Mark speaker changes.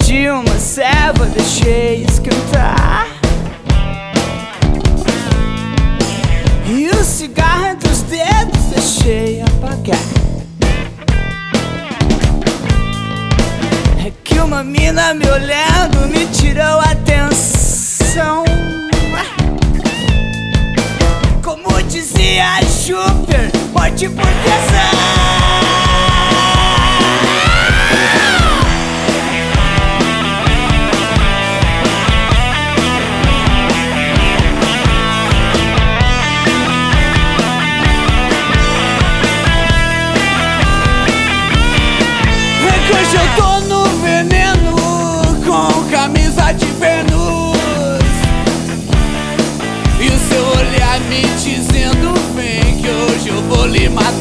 Speaker 1: de uma serva, deixei esquentar. E o cigarro entre os dedos deixei apagar. É que uma mina me olhando me tirou a atenção. Como dizia Júpiter, morte por tesão. Hoje eu tô no veneno, com camisa de Vênus, e o seu olhar me dizendo: vem que hoje eu vou lhe matar.